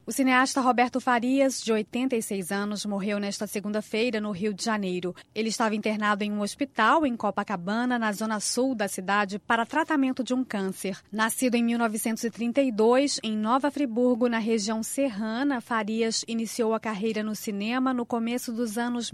O cineasta Roberto Farias, de 86 anos, morreu nesta segunda-feira no Rio de Janeiro. Ele estava internado em um hospital em Copacabana, na zona sul da cidade, para tratamento de um câncer. Nascido em 1932, em Nova Friburgo, na região serrana, Farias iniciou a carreira no cinema no começo dos anos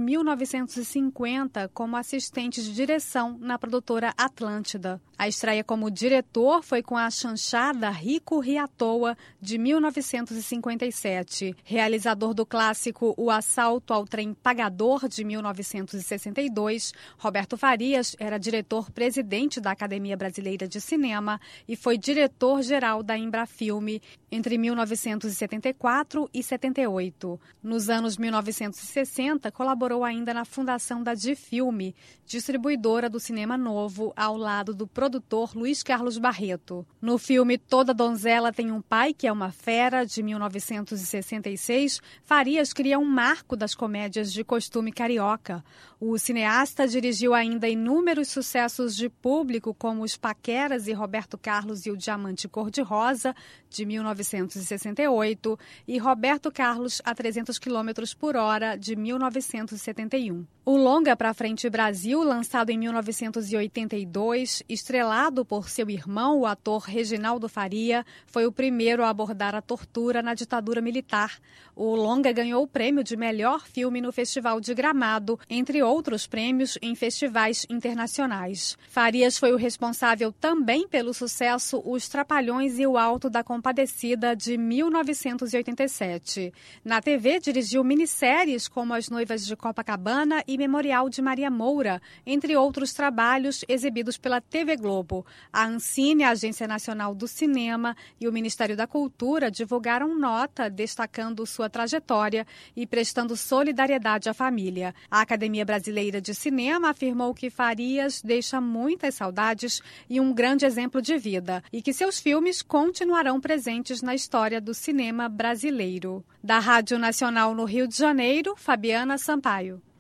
1950 como assistente de direção na produtora Atlântida. A estreia como diretor foi com a chanchada Rico Ri à Toa, de 1957. Realizador do clássico O Assalto ao Trem Pagador, de 1962, Roberto Farias era diretor-presidente da Academia Brasileira de Cinema e foi diretor-geral da Embrafilme entre 1974 e 78. Nos anos 1960, colaborou ainda na fundação da Difilme, distribuidora do cinema novo, ao lado do produtor Luiz Carlos Barreto. No filme Toda Donzela Tem um Pai, que é uma Fera, de 1966, Farias cria um marco das comédias de costume carioca. O cineasta dirigiu ainda inúmeros sucessos de público, como Os Paqueras e Roberto Carlos e o Diamante Cor-de-Rosa, de 1968, e Roberto Carlos a 300 km por hora, de 1971. O longa Pra Frente Brasil, lançado em 1982, estrelado por seu irmão, o ator Reginaldo Faria, foi o primeiro a abordar a tortura na ditadura militar. O longa ganhou o prêmio de melhor filme no Festival de Gramado, entre outros prêmios em festivais internacionais. Farias foi o responsável também pelo sucesso Os Trapalhões e o Alto da Compadecida, de 1987. Na TV, dirigiu minisséries como As Noivas de Copacabana e Memorial de Maria Moura, entre outros trabalhos exibidos pela TV Globo. A Ancine, a Agência Nacional do Cinema, e o Ministério da Cultura divulgaram nota destacando sua trajetória e prestando solidariedade à família. A Academia Brasileira de Cinema afirmou que Farias deixa muitas saudades e um grande exemplo de vida, e que seus filmes continuarão presentes na história do cinema brasileiro. Da Rádio Nacional no Rio de Janeiro, Fabiana Sampaio.